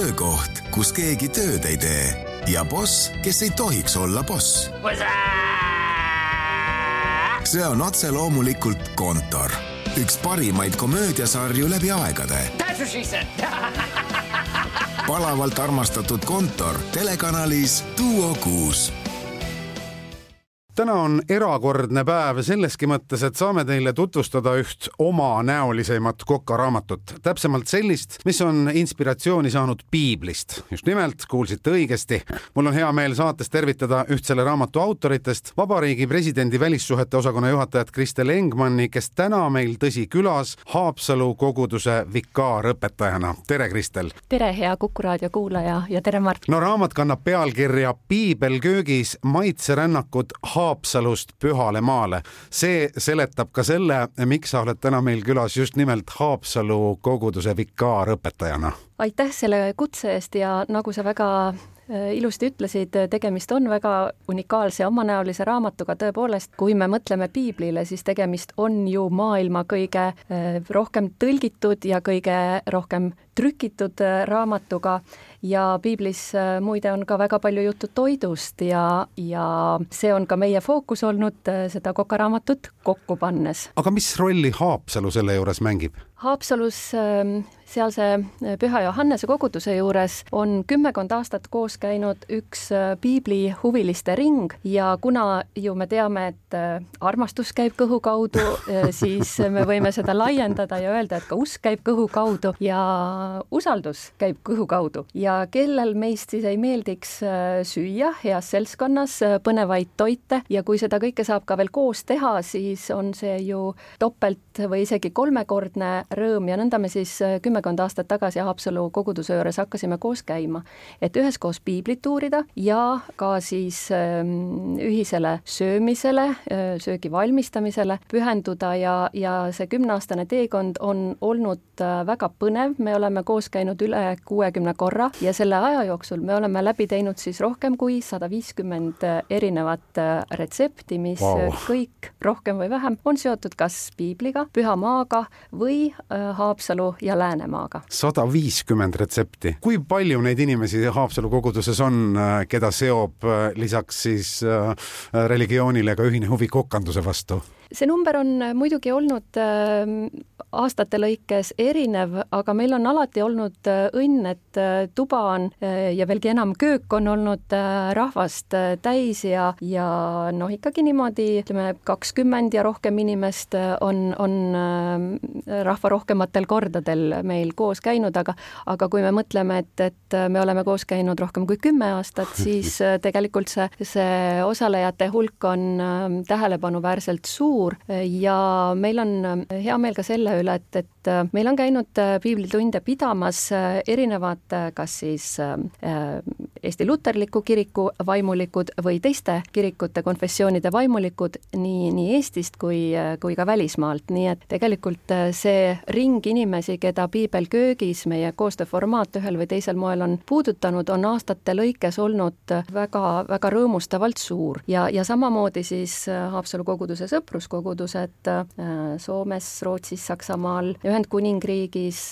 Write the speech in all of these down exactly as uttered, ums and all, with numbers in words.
töökoht, kus keegi tööd ei tee ja boss, kes ei tohiks olla boss. See on otse loomulikult Kontor. Üks parimaid komöödiasarju läbi aegade. Palavalt armastatud Kontor telekanalis Duo kuus. Täna on erakordne päev selleski mõttes, et saame teile tutvustada üht oma näoliseimat kokaraamatut. Täpsemalt sellist, mis on inspiratsiooni saanud piiblist. Just nimelt, kuulsite õigesti. Mul on hea meel saates tervitada üht selle raamatu autoritest, Vabariigi presidendi välissuhete osakonna juhatajat Kristel Engmanni, kes täna meil tõsi külas Haapsalu koguduse vikaarõpetajana. Tere, Kristel! Tere, hea Kuku raadio kuulaja ja tere, Mart! No raamat kannab pealkirja Piibel köögis maitserännakud Haapsalust Pühale maale. See seletab ka selle, miks sa oled täna meil külas just nimelt Haapsalu koguduse vikaarõpetajana. Aitäh selle kutse eest ja nagu sa väga ilusti ütlesid, tegemist on väga unikaalse omanäolise raamatuga. Tõepoolest, kui me mõtleme piiblile, siis tegemist on ju maailma kõige rohkem tõlgitud ja kõige rohkem trükitud raamatuga ja piiblis muide on ka väga palju juttu toidust ja, ja see on ka meie fookus olnud seda kokaraamatut kokku pannes. Aga mis rolli Haapsalu selle juures mängib? Haapsalus sealse Püha Johannese koguduse juures on kümmekond aastat koos käinud üks piibli huviliste ring ja kuna ju me teame, et armastus käib kõhu kaudu, siis me võime seda laiendada ja öelda, et ka usk käib kõhu kaudu ja usaldus käib kõhu kaudu. Ja kellel meist siis ei meeldiks süüa heas seltskonnas põnevaid toite ja kui seda kõike saab ka veel koos teha, siis on see ju topelt või isegi kolmekordne rõõm ja nõnda me siis kümmekond aastat tagasi Haapsalu koguduse juures hakkasime koos käima, et üheskoos piiblit uurida ja ka siis ühisele söömisele, söögi valmistamisele pühenduda ja, ja see kümneaastane teekond on olnud väga põnev. Me oleme koos käinud üle kuuekümne korra ja selle aja jooksul me oleme läbi teinud siis rohkem kui sada viiskümmend erinevat retsepti, mis wow. kõik rohkem või vähem on seotud kas piibliga, Püha maaga või Haapsalu ja Läänemaaga. sada viiskümmend retsepti. Kui palju neid inimesi Haapsalu koguduses on, keda seob lisaks siis religioonile ka ühine huvi kokanduse vastu? See number on muidugi olnud aastate lõikes erinev, aga meil on alati olnud õnn, et tuba on ja veelgi enam köök on olnud rahvast täis ja, ja noh, ikkagi niimoodi ütleme kakskümmend ja rohkem inimest on, on rahva rohkematel kordadel meil koos käinud, aga, aga kui me mõtleme, et, et me oleme koos käinud rohkem kui kümme aastat, siis tegelikult see, see osalejate hulk on tähelepanuväärselt suur ja meil on hea meel ka selle üle, et, et meil on käinud piiblitunde pidamas erinevad kas siis Eesti Luterliku kiriku vaimulikud või teiste kirikute konfessioonide vaimulikud nii, nii Eestist kui, kui ka välismaalt. Nii et tegelikult see ring inimesi, keda piibel köögis meie koostööformaat ühel või teisel moel on puudutanud, on aastate lõikes olnud väga, väga rõõmustavalt suur. Ja, ja samamoodi siis Haapsalu koguduse sõpruskogudused Soomes, Rootsis, Saksamaal, Ühendkuningriigis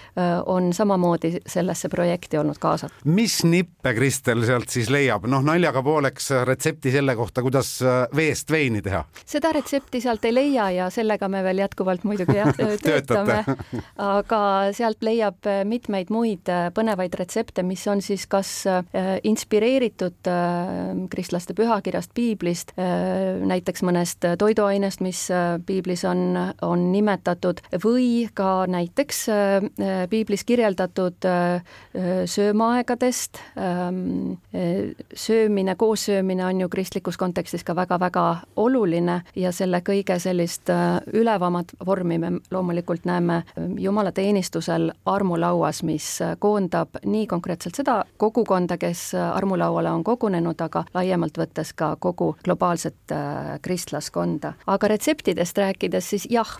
on samamoodi sellesse projekti olnud kaasat. Mis nippe Kristel sealt siis leiab? Noh, naljaga pooleks retsepti selle kohta, kuidas veest veini teha. Seda retsepti sealt ei leia ja sellega me veel jätkuvalt muidugi töötame. Aga sealt leiab mitmeid muid põnevaid retsepte, mis on siis kas inspireeritud kristlaste pühakirjast piiblist, näiteks mõnest toiduainest, mis piiblis on, on nimetatud või ka näiteks piiblis kirjeldatud söömaaegadest. Söömine, koossöömine on ju kristlikus kontekstis ka väga-väga oluline ja selle kõige sellist ülevamat vormi me loomulikult näeme Jumala teenistusel armulauas, mis koondab nii konkreetselt seda kogukonda, kes armulauale on kogunenud, aga laiemalt võttes ka kogu globaalset kristlaskonda. aga retseptidest rääkides, siis jah,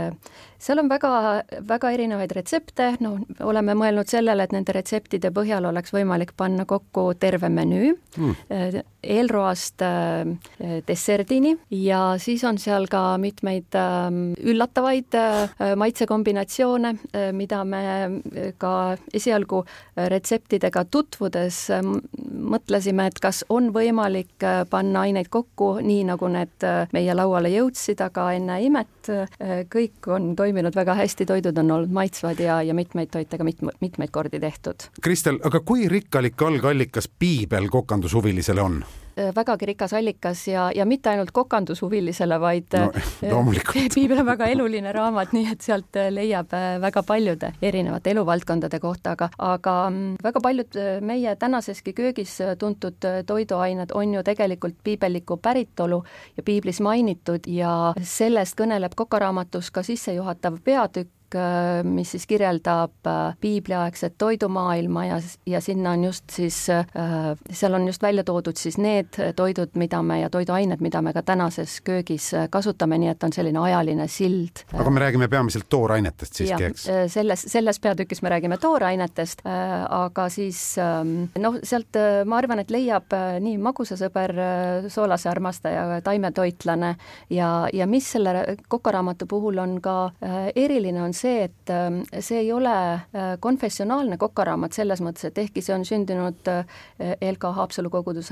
seal on väga, väga erinevaid retsepte, no oleme mõelnud sellele, et nende retseptide põhjal oleks võimalik panna kokku terve menüü mm. eelroast desserdini ja siis on seal ka mitmeid üllatavaid maitsekombinatsioone, mida me ka esialgu retseptidega tutvudes mõtlesime, et kas on võimalik panna aineid kokku nii, nagu need meie lauale jõudsid, aga enne imet kõik on toiminud väga hästi, toidud on olnud maitsvad ja, ja mitmeid toite ka mit, mitmeid kordi tehtud. Kristel, aga kui rikkalik algallikas piibel kokandushuvilisele on? Vägagi rikas allikas ja, ja mitte ainult kokandushuvilisele, vaid no, piibel on väga eluline raamat, nii et sealt leiab väga paljude erinevate eluvaldkondade kohta, aga, aga väga paljud meie tänaseski köögis tuntud toiduained on ju tegelikult piibelliku päritolu ja piiblis mainitud ja sellest kõneleb kokaraamatus ka sissejuhatav peatükk, mis siis kirjeldab piibliaegset toidumaailma ja, ja sinna on just siis, seal on just välja toodud siis need toidud, mida me ja toiduained, mida me ka tänases köögis kasutame, nii et on selline ajaline sild. Aga me räägime peamiselt toorainetest siiski, eks? Selles, selles peatükis me räägime toorainetest, aga siis noh, sealt ma arvan, et leiab nii magusasõber, soolase armastaja, taimetoitlane ja, ja mis selle kokaraamatu puhul on ka eriline, on see, et see ei ole konfessionaalne kokaraamat selles mõttes, et ehkki see on sündinud L K Haapsalu koguduse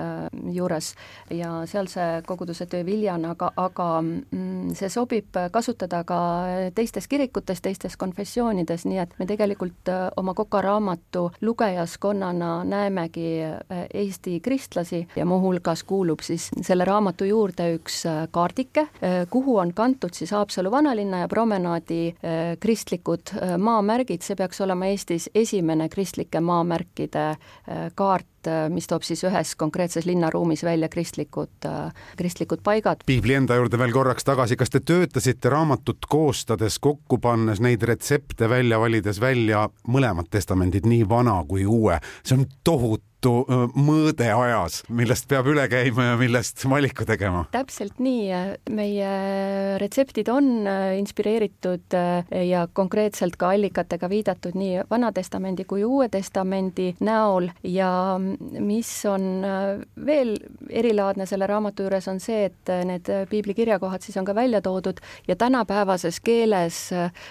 juures ja seal see koguduse töö viljana, aga, aga see sobib kasutada ka teistes kirikutes, teistes konfessioonides, nii et me tegelikult oma kokaraamatu lugejaskonnana näemegi Eesti kristlasi ja muuhulgas kuulub siis selle raamatu juurde üks kaardike, kuhu on kantud siis Haapsalu vanalinna ja promenaadi kristlikud maamärgid, see peaks olema Eestis esimene kristlike maamärkide kaart, mis toob siis ühes konkreetses linnaruumis välja kristlikud, kristlikud paigad. Piibli enda juurde veel korraks tagasi, kas te töötasite raamatut koostades, kokku pannes neid retsepte välja, valides välja mõlemad testamendid, nii vana kui uue? See on tohutu mõõde ajas, millest peab üle käima ja millest valiku tegema. Täpselt nii. Meie retseptid on inspireeritud ja konkreetselt ka allikatega viidatud nii Vana testamendi kui Uue testamendi näol ja mis on veel erilaadne selle raamatu juures on see, et need piibli kirjakohad siis on ka välja toodud ja tänapäevases keeles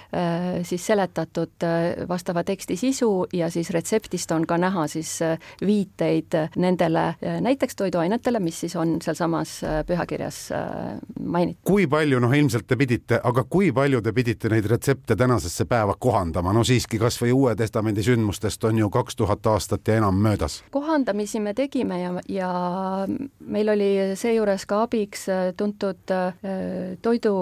siis seletatud vastava teksti sisu ja siis retseptist on ka näha siis viis viiteid nendele näiteks toiduainetele, mis siis on seal samas pühakirjas mainitud. Kui palju, noh ilmselt te pidite, aga kui palju te pidite neid retsepte tänasesse päeva kohandama? No siiski kas või Uue testamendi sündmustest on ju kaks tuhat aastat ja enam möödas. Kohandamisi me tegime ja, ja meil oli seejuures ka abiks tuntud toidu,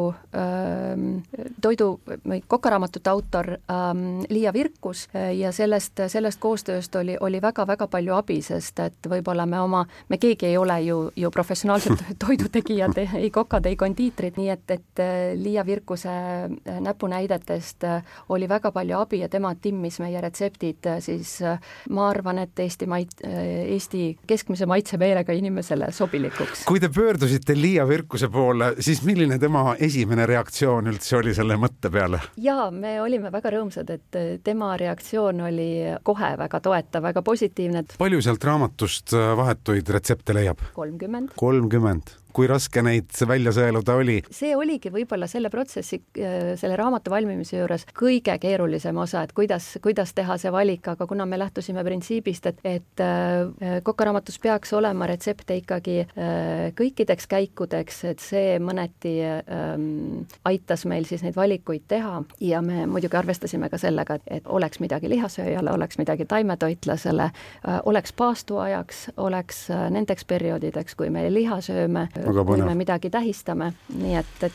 toidu kokaraamatute autor Liia Virkus ja sellest, sellest koostööst oli, oli väga-väga palju abi, sest et võib-olla me oma, me keegi ei ole ju, ju professionaalsed toidutegijad, ei kokad, ei kondiitrid, nii et, et Liia Virkuse näpunäidetest oli väga palju abi ja tema timmis meie retseptid, siis ma arvan, et Eesti, mait, Eesti keskmise maitsemeelega inimesele sobilikuks. Kui te pöördusite Liia Virkuse poole, siis milline tema esimene reaktsioon üldse oli selle mõtte peale? Jaa, me olime väga rõõmsad, et tema reaktsioon oli kohe väga toetav, väga positiivne. Palju sealt raamatust vahetuid retsepte leiab? kolmkümmend. kolmkümmend. Kui raske neid välja sõeluda oli? See oligi võib-olla selle protsessi, selle raamatu valmimise juures kõige keerulisem osa, et kuidas, kuidas teha see valik, aga kuna me lähtusime printsiibist, et, et kokaraamatus peaks olema retsepte ikkagi kõikideks käikudeks, et see mõneti ähm, aitas meil siis neid valikuid teha ja me muidugi arvestasime ka sellega, et, et oleks midagi lihasööjale, oleks midagi taimetoitlasele, oleks paastuajaks, oleks nendeks perioodideks, kui me liha sööme, kui me midagi tähistame, nii et, et jah.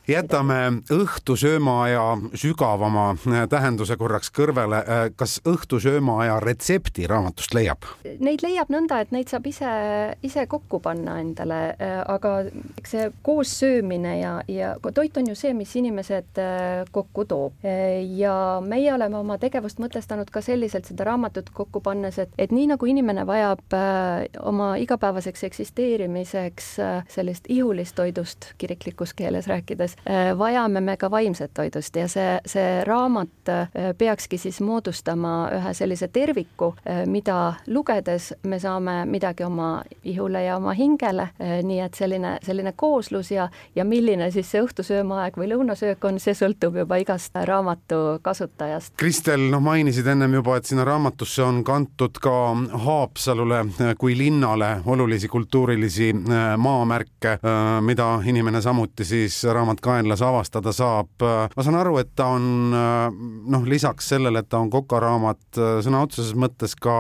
jätame õhtusöömaaja sügavama tähenduse korraks kõrvele. Kas õhtusöömaaja retsepti raamatust leiab? Neid leiab nõnda, et neid saab ise, ise kokku panna endale, aga see koos söömine ja, ja toit on ju see, mis inimesed kokku toob. Ja meie oleme oma tegevust mõtestanud ka selliselt seda raamatut kokku pannes, et, et nii nagu inimene vajab oma igapäevaseks eksisteerimiseks sellist ihulist toidust, kiriklikus keeles rääkides, vajame me ka vaimset toidust ja see, see raamat peakski siis moodustama ühe sellise terviku, mida lugedes me saame midagi oma ihule ja oma hingele, nii et selline, selline kooslus ja, ja milline siis see õhtusöömaaeg või lõunasöök on, see sõltub juba igast raamatu kasutajast. Kristel, noh mainisid ennem juba, et sinna raamatusse on kantud ka Haapsalule kui linnale olulisi kultuurilisi maamärke, mida inimene samuti siis Raamatkaenlas avastada saab. Ma saan aru, et ta on noh, lisaks sellele, et ta on kokaraamat, sõna otseses mõttes ka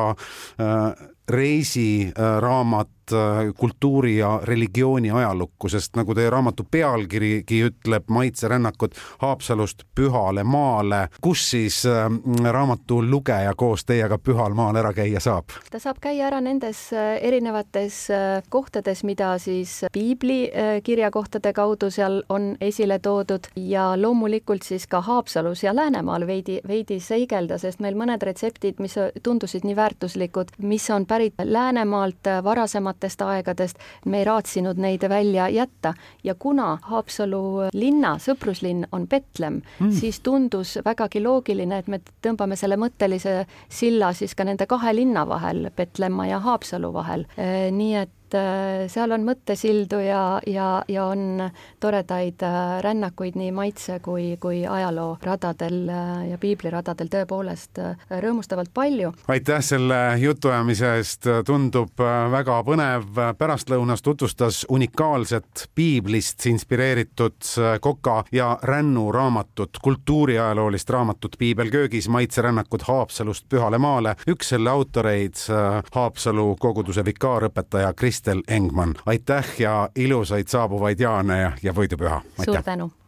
reisiraamat kultuuri ja religiooni ajalukku, sest nagu teie raamatu pealkirigi ütleb, maitserännakud Haapsalust pühale maale. Kus siis raamatu lugeja koos teiega pühal maal ära käia saab? Ta saab käia ära nendes erinevates kohtades, mida siis piibli kirjakohtade kaudu seal on esile toodud ja loomulikult siis ka Haapsalus ja Läänemaal veidi, veidi seigelda, sest meil mõned retseptid, mis tundusid nii väärtuslikud, mis on pärit Läänemaalt varasemalt aegadest, me ei raatsinud neid välja jätta ja kuna Haapsalu linna, sõpruslinn on Betlem, mm. siis tundus vägagi loogiline, et me tõmbame selle mõttelise silla siis ka nende kahe linna vahel, Betlemma ja Haapsalu vahel. Nii et seal on mõttesildu ja, ja, ja on toredaid rännakuid nii maitse kui, kui ajaloo radadel ja piibliradadel tõepoolest rõõmustavalt palju. Aitäh selle jutuajamise eest, tundub väga põnev. Pärastlõunas tutvustas unikaalset piiblist inspireeritud Koka ja Rännu raamatut, kultuuriajaloolist raamatut Piibelköögis, maitserännakud Haapsalust pühale maale. Üks selle autoreid Haapsalu koguduse vikaarõpetaja Kristel Engman. Aitäh ja ilusaid saabuvaid jaane ja, ja võidupüha. Suur tänu!